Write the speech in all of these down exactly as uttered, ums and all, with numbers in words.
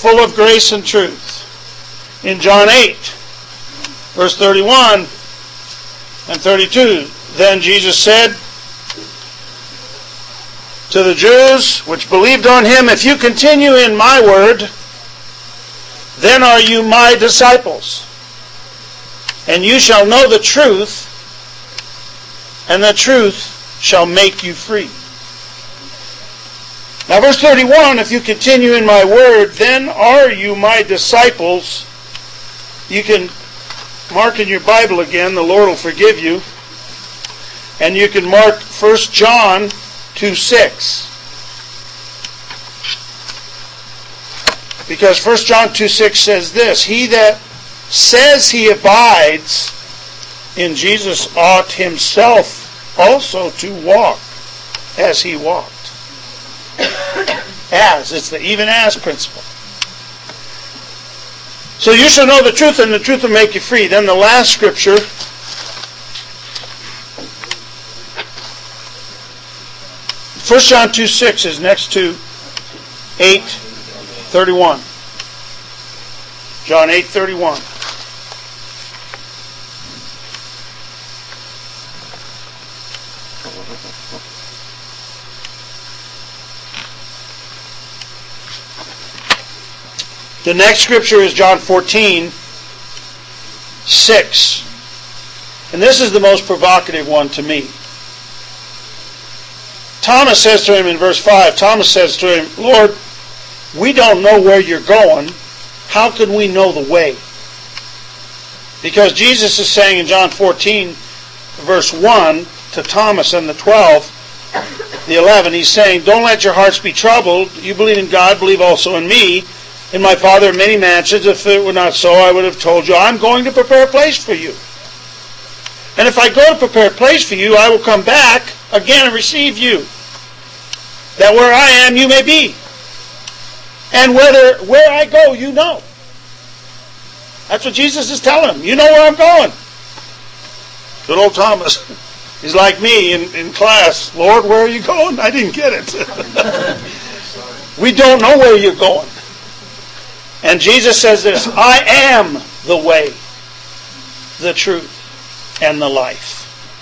full of grace and truth. In John eight, verse thirty-one and thirty-two, then Jesus said to the Jews which believed on him, if you continue in my word, then are you my disciples, and you shall know the truth, and the truth shall make you free. Now verse thirty-one, if you continue in my word, then are you my disciples. You can mark in your Bible again, the Lord will forgive you. And you can mark First John two six. Because First John two six says this, he that says he abides in Jesus ought himself also to walk as he walked. As, it's the even as principle. So you shall know the truth, and the truth will make you free. Then the last scripture, First John two six is next to eight thirty-one. John eight thirty-one. The next scripture is John fourteen six. And this is the most provocative one to me. Thomas says to him in verse five, Thomas says to him, Lord, we don't know where you're going. How can we know the way? Because Jesus is saying in John fourteen, verse one, to Thomas and the twelve, the eleven, he's saying, don't let your hearts be troubled. You believe in God, believe also in me. In my Father are many mansions. If it were not so, I would have told you, I'm going to prepare a place for you. And if I go to prepare a place for you, I will come back again and receive you, that where I am, you may be. And whether where I go, you know. That's what Jesus is telling him. You know where I'm going. Good old Thomas. He's like me in, in class. Lord, where are you going? I didn't get it. We don't know where you're going. And Jesus says this, I am the way, the truth, and the life.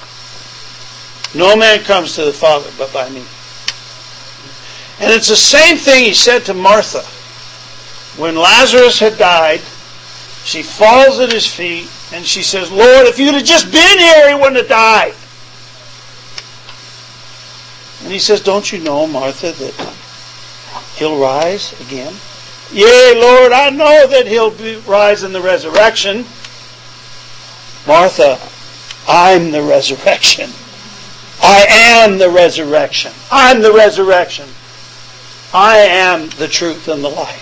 No man comes to the Father but by me. And it's the same thing he said to Martha. When Lazarus had died, she falls at his feet and she says, Lord, if you'd have just been here, he wouldn't have died. And he says, don't you know, Martha, that he'll rise again? Yea, Lord, I know that he'll be, rise in the resurrection. Martha, I'm the resurrection. I am the resurrection. I'm the resurrection. I am the truth and the life.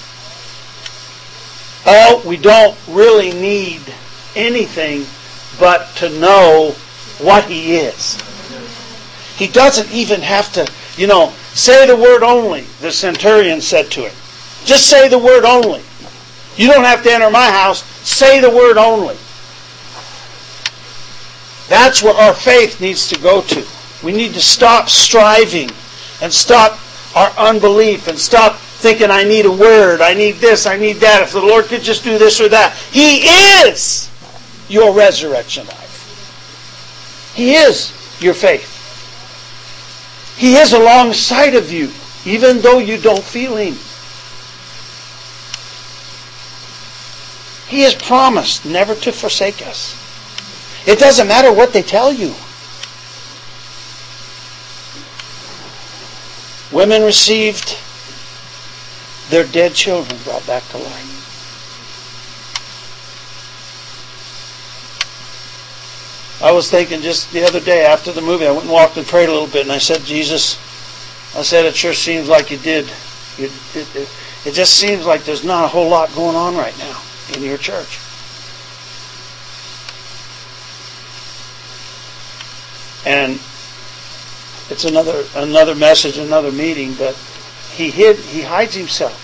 Oh, we don't really need anything but to know what he is. He doesn't even have to, you know, say the word only, the centurion said to him. Just say the word only. You don't have to enter my house. Say the word only. That's where our faith needs to go to. We need to stop striving and stop our unbelief and stop thinking I need a word, I need this, I need that. If the Lord could just do this or that. He is your resurrection life. He is your faith. He is alongside of you, even though you don't feel him. He has promised never to forsake us. It doesn't matter what they tell you. Women received their dead children brought back to life. I was thinking just the other day after the movie, I went and walked and prayed a little bit, and I said, Jesus, I said, it sure seems like you did. You, it, it, it just seems like there's not a whole lot going on right now in your church. And it's another another message, another meeting, but he hid he hides himself.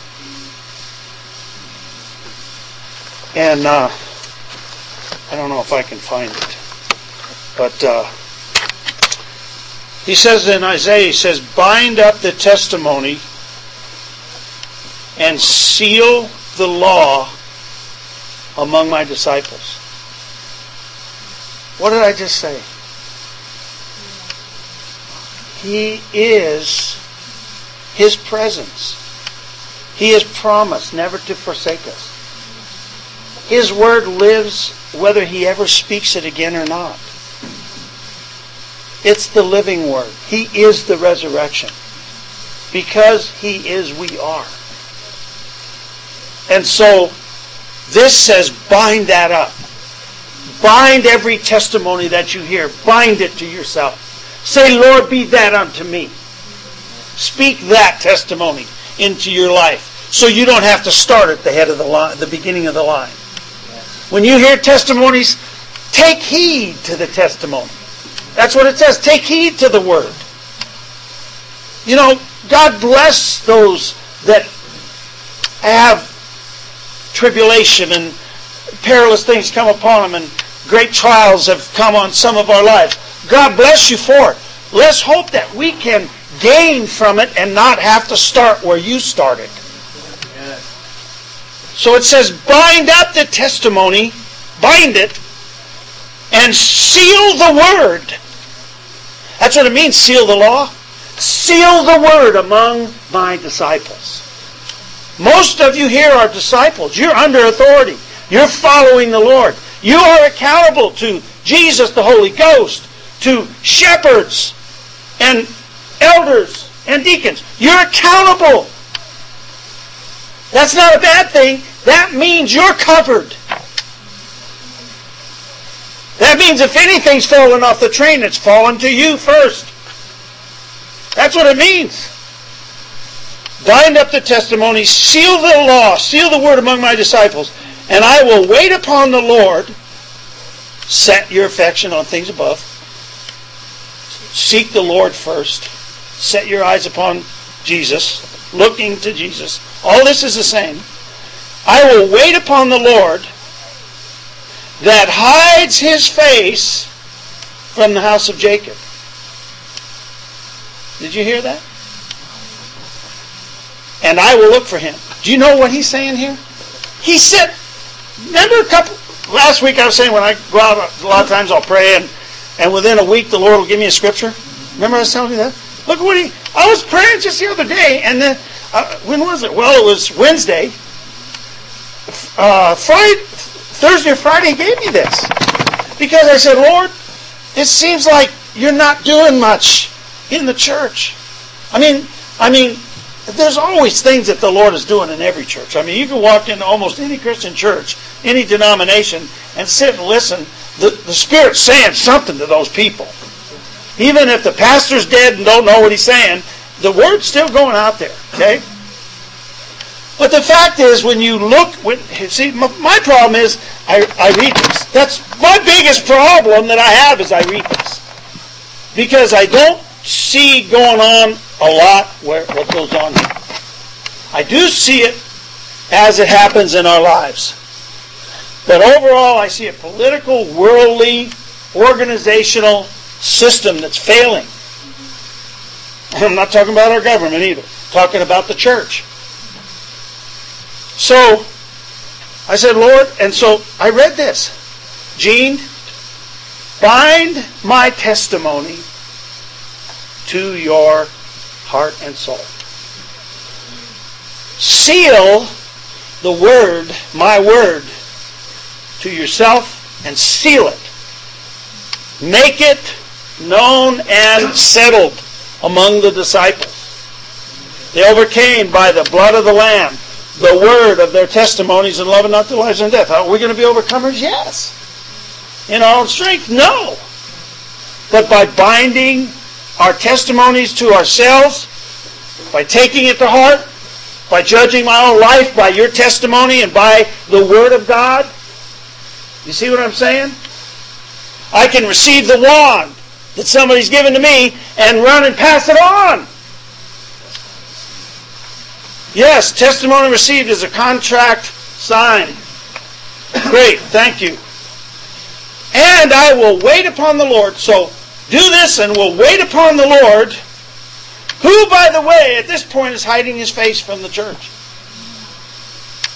And uh, I don't know if I can find it. But uh, he says in Isaiah, he says, bind up the testimony and seal the law among my disciples. What did I just say? He is His presence. He has promised never to forsake us. His word lives whether He ever speaks it again or not. It's the living word. He is the resurrection. Because He is, we are. And so, this says bind that up. Bind every testimony that you hear. Bind it to yourself. Say, Lord, be that unto me. Speak that testimony into your life, so you don't have to start at the head of the line, the beginning of the line. When you hear testimonies, take heed to the testimony. That's what it says. Take heed to the word. You know, God bless those that have tribulation and perilous things come upon them, and great trials have come on some of our lives. God bless you for it. Let's hope that we can gain from it and not have to start where you started. So it says, bind up the testimony, bind it, and seal the word. That's what it means, seal the law. Seal the word among my disciples. Most of you here are disciples. You're under authority. You're following the Lord. You are accountable to Jesus, the Holy Ghost, to shepherds and elders and deacons. You're accountable. That's not a bad thing. That means you're covered. That means if anything's fallen off the train, it's fallen to you first. That's what it means. Bind up the testimony, seal the law, seal the word among my disciples, and I will wait upon the Lord. Set your affection on things above. Seek the Lord first. Set your eyes upon Jesus, looking to Jesus. All this is the same. I will wait upon the Lord that hides His face from the house of Jacob. Did you hear that? And I will look for Him. Do you know what He's saying here? He said, remember a couple, last week I was saying when I go out, a lot of times I'll pray and, and within a week the Lord will give me a scripture. Remember I was telling you that? Look what He, I was praying just the other day, and then, uh, when was it? Well, it was Wednesday. Uh, Friday, Thursday or Friday He gave me this. Because I said, Lord, it seems like you're not doing much in the church. I mean, I mean, there's always things that the Lord is doing in every church. I mean, you can walk into almost any Christian church, any denomination, and sit and listen. The, the Spirit's saying something to those people. Even if the pastor's dead and don't know what he's saying, the word's still going out there, okay? But the fact is, when you look, when, see, my, my problem is, I, I read this. That's my biggest problem that I have is I read this. Because I don't see going on a lot where what goes on here. I do see it as it happens in our lives. But overall, I see a political, worldly, organizational system that's failing. I'm not talking about our government either. I'm talking about the church. So, I said, Lord, and so I read this. Gene, bind my testimony to your heart and soul. Seal the word, my word, to yourself and seal it. Make it known and settled among the disciples. They overcame by the blood of the Lamb, the word of their testimonies, and love and not their lives and death. Are we going to be overcomers? Yes. In our own strength? No. But by binding our testimonies to ourselves, by taking it to heart, by judging my own life by your testimony and by the Word of God. You see what I'm saying? I can receive the wand that somebody's given to me and run and pass it on. Yes, testimony received is a contract signed. Great, thank you. And I will wait upon the Lord. So do this and we'll wait upon the Lord, who, by the way, at this point is hiding His face from the church.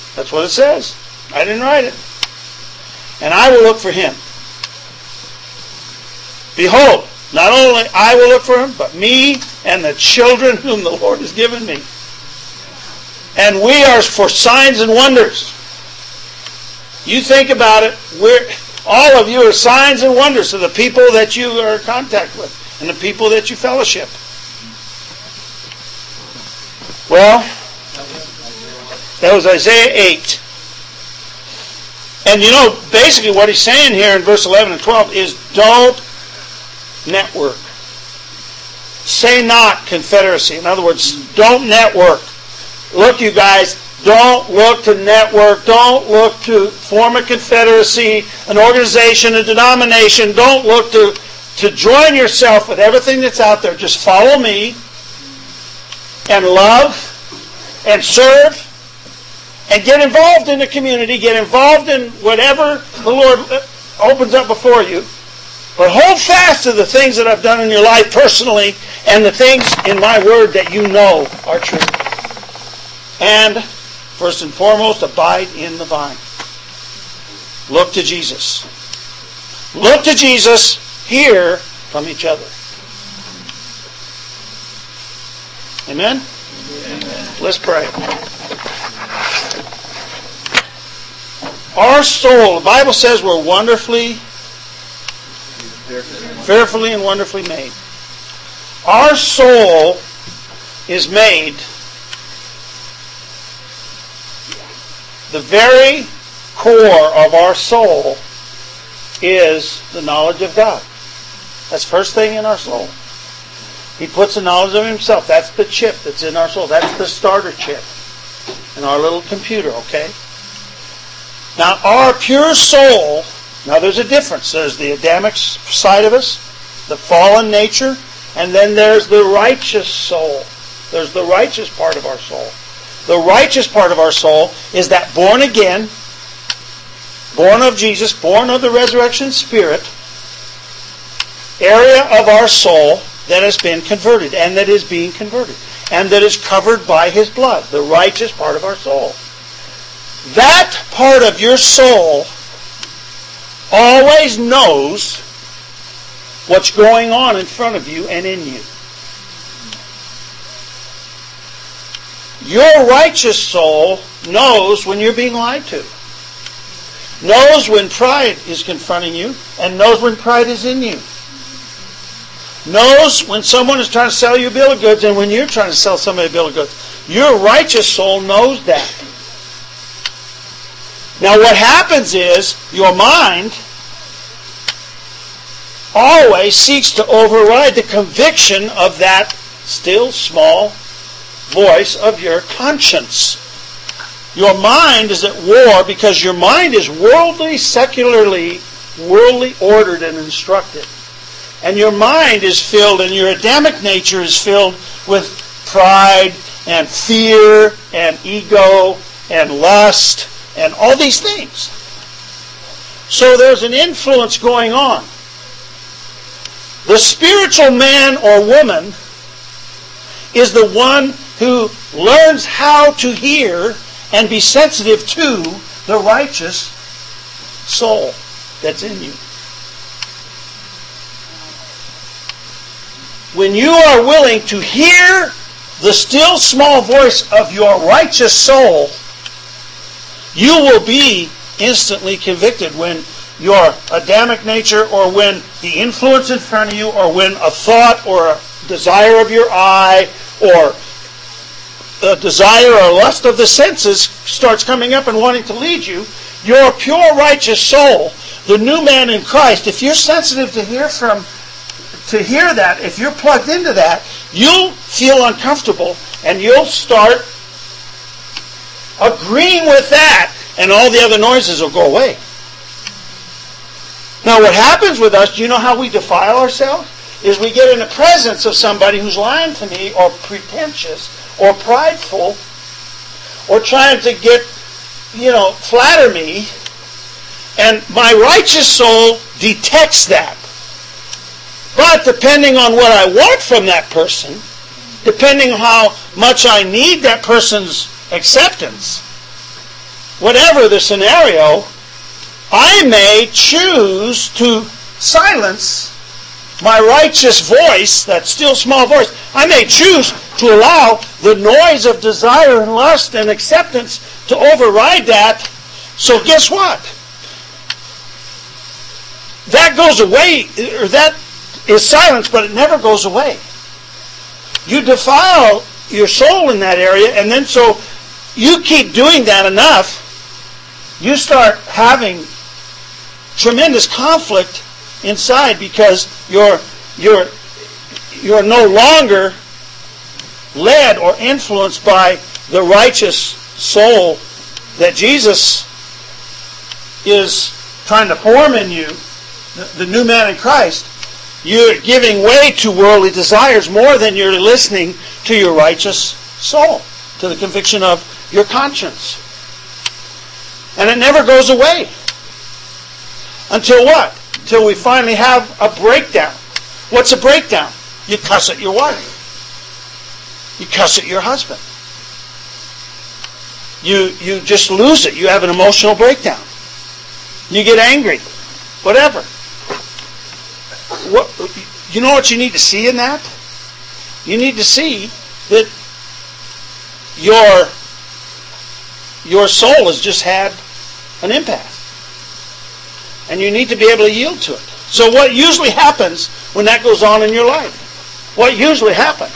That's what it says. I didn't write it. And I will look for him. Behold, not only I will look for him, but me and the children whom the Lord has given me. And we are for signs and wonders. You think about it, we're, all of you are signs and wonders to the people that you are in contact with and the people that you fellowship. Well, that was Isaiah eight. And you know, basically what he's saying here in verse eleven and twelve is don't network. Say not confederacy. In other words, don't network. Look, you guys, don't look to network. Don't look to form a confederacy, an organization, a denomination. Don't look to, to join yourself with everything that's out there. Just follow me and love and serve and get involved in the community. Get involved in whatever the Lord opens up before you. But hold fast to the things that I've done in your life personally and the things in my word that you know are true. And first and foremost, abide in the vine. Look to Jesus. Look to Jesus. Hear from each other. Amen? Amen. Let's pray. Our soul, the Bible says we're wonderfully, fearfully and wonderfully made. Our soul is made. The very core of our soul is the knowledge of God. That's the first thing in our soul. He puts the knowledge of himself. That's the chip that's in our soul. That's the starter chip in our little computer, okay? Now, our pure soul, now there's a difference. There's the Adamic side of us, the fallen nature, and then there's the righteous soul. There's the righteous part of our soul. The righteous part of our soul is that born again, born of Jesus, born of the resurrection Spirit, area of our soul that has been converted and that is being converted and that is covered by His blood, the righteous part of our soul. That part of your soul always knows what's going on in front of you and in you. Your righteous soul knows when you're being lied to. Knows when pride is confronting you and knows when pride is in you. Knows when someone is trying to sell you a bill of goods and when you're trying to sell somebody a bill of goods. Your righteous soul knows that. Now what happens is your mind always seeks to override the conviction of that still small voice of your conscience. Your mind is at war because your mind is worldly, secularly, worldly ordered and instructed. And your mind is filled, and your Adamic nature is filled with pride and fear and ego and lust and all these things. So there's an influence going on. The spiritual man or woman is the one who learns how to hear and be sensitive to the righteous soul that's in you. When you are willing to hear the still small voice of your righteous soul, you will be instantly convicted when your Adamic nature or when the influence in front of you or when a thought or a desire of your eye or a desire or lust of the senses starts coming up and wanting to lead you. Your pure righteous soul, the new man in Christ, if you're sensitive to hear from to hear that, if you're plugged into that, you'll feel uncomfortable and you'll start agreeing with that and all the other noises will go away. Now what happens with us, do you know how we defile ourselves? Is we get in the presence of somebody who's lying to me or pretentious or prideful or trying to get, you know, flatter me, and my righteous soul detects that. But depending on what I want from that person, depending on how much I need that person's acceptance, whatever the scenario, I may choose to silence my righteous voice, that still small voice. I may choose to allow the noise of desire and lust and acceptance to override that. So guess what? That goes away, or that is silenced, but it never goes away. You defile your soul in that area, and then so you keep doing that enough, you start having tremendous conflict inside because you're you're you're no longer led or influenced by the righteous soul that Jesus is trying to form in you, the, the new man in Christ. You're giving way to worldly desires more than you're listening to your righteous soul, to the conviction of your conscience. And it never goes away. Until what? Until we finally have a breakdown. What's a breakdown? You cuss at your wife. You cuss at your husband. You you just lose it. You have an emotional breakdown. You get angry. Whatever. What, you know what you need to see in that? You need to see that your your soul has just had an impasse. And you need to be able to yield to it. So what usually happens when that goes on in your life? What usually happens?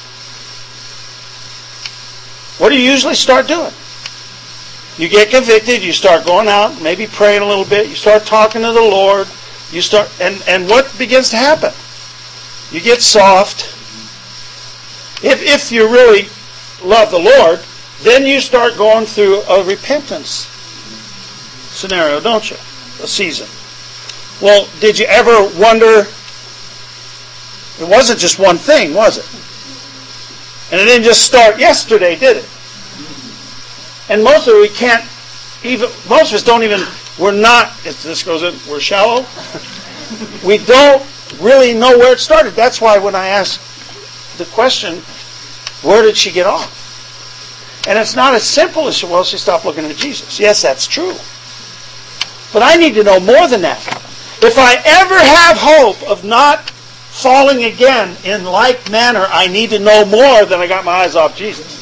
What do you usually start doing? You get convicted, you start going out, maybe praying a little bit, you start talking to the Lord, you start, and, and what begins to happen? You get soft. If, if you really love the Lord, then you start going through a repentance scenario, don't you? A season. Well, did you ever wonder, it wasn't just one thing, was it? And it didn't just start yesterday, did it? And most of it we can't even, most of us don't even, we're not, if this goes in, we're shallow. We don't really know where it started. That's why when I ask the question, where did she get off? And it's not as simple as, well, she stopped looking at Jesus. Yes, that's true. But I need to know more than that. If I ever have hope of not falling again in like manner, I need to know more than I got my eyes off Jesus.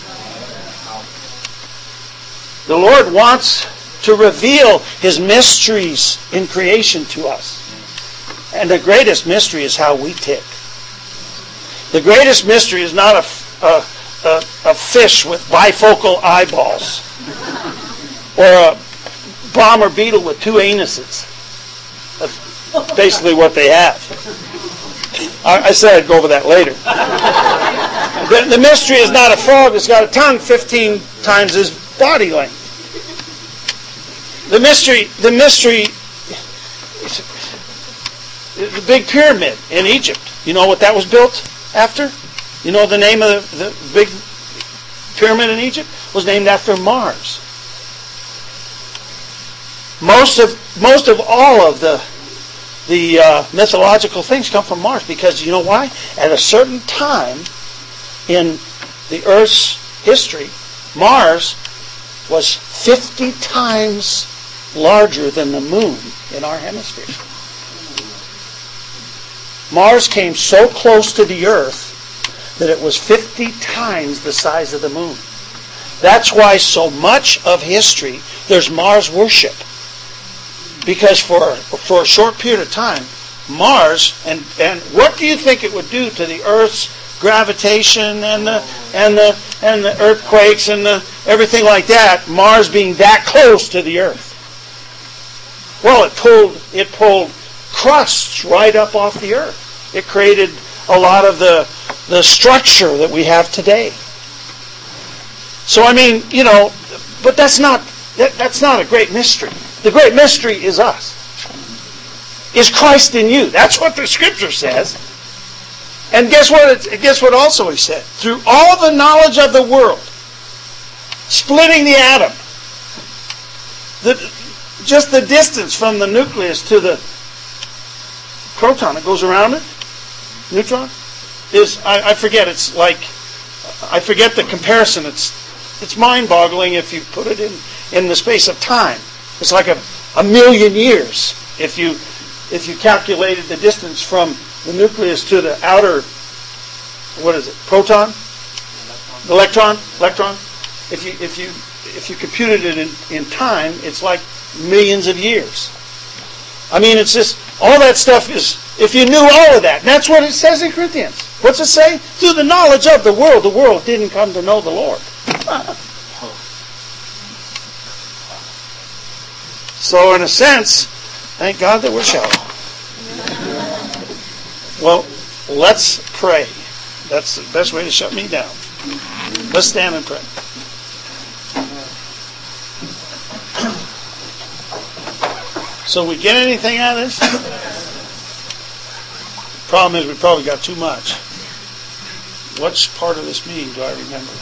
The Lord wants to reveal His mysteries in creation to us. And the greatest mystery is how we tick. The greatest mystery is not a, a, a, a fish with bifocal eyeballs or a bomber beetle with two anuses. That's basically what they have. I, I said I'd go over that later. The, the mystery is not a frog that's got a tongue fifteen times his body length. The mystery, the mystery, the big pyramid in Egypt. You know what that was built after? You know the name of the, the big pyramid in Egypt? It was named after Mars. Most of most of all of the the uh, mythological things come from Mars because you know why? At a certain time in the Earth's history, Mars was fifty times larger than the moon in our hemisphere. Mars came so close to the Earth that it was fifty times the size of the moon. That's why so much of history, there's Mars worship. Because for for a short period of time, Mars, and, and what do you think it would do to the Earth's gravitation and the and the and the earthquakes and the everything like that, Mars being that close to the Earth? Well, it pulled it pulled crusts right up off the Earth. It created a lot of the the structure that we have today. So I mean, you know, but that's not that, that's not a great mystery. The great mystery is us. Is Christ in you? That's what the Scripture says. And guess what? It, guess what? Also, he said, through all the knowledge of the world, splitting the atom, the just the distance from the nucleus to the proton that goes around it, neutron, is I, I forget. It's like I forget the comparison. It's it's mind-boggling if you put it in, in the space of time. It's like a, a million years if you if you calculated the distance from the nucleus to the outer, what is it, proton? Electron. Electron. If you if you if you computed it in, in time, it's like millions of years. I mean, it's just, all that stuff is, if you knew all of that, and that's what it says in Corinthians. What's it say? Through the knowledge of the world, the world didn't come to know the Lord. So in a sense, thank God that we're shallow. Well, let's pray. That's the best way to shut me down. Let's stand and pray. So we get anything out of this? Problem is we probably got too much. Which part of this meeting do I remember?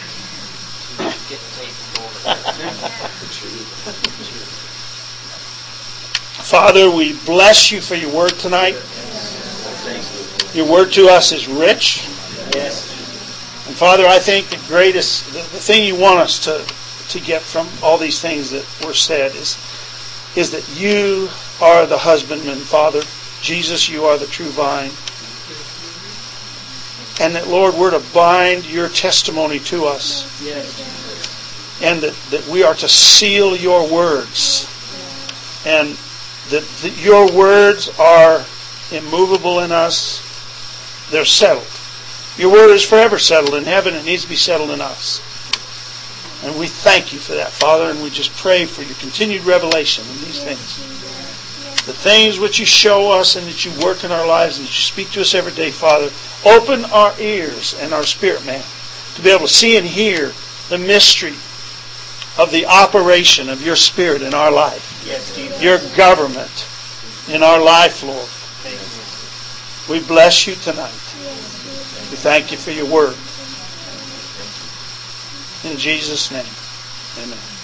Father, we bless you for your word tonight. Your word to us is rich. And Father, I think the greatest, the, the thing you want us to, to get from all these things that were said is is that you are the husbandman, Father. Jesus, you are the true vine. And that, Lord, we're to bind your testimony to us. Yes. And that, that we are to seal your words. And that, that your words are immovable in us. They're settled. Your word is forever settled in heaven. It needs to be settled in us. And we thank you for that, Father, and we just pray for your continued revelation in these things. The things which you show us and that you work in our lives and that you speak to us every day, Father, open our ears and our spirit, man, to be able to see and hear the mystery of the operation of your Spirit in our life. Yes, your government in our life, Lord. We bless you tonight. We thank you for your word. In Jesus' name, amen.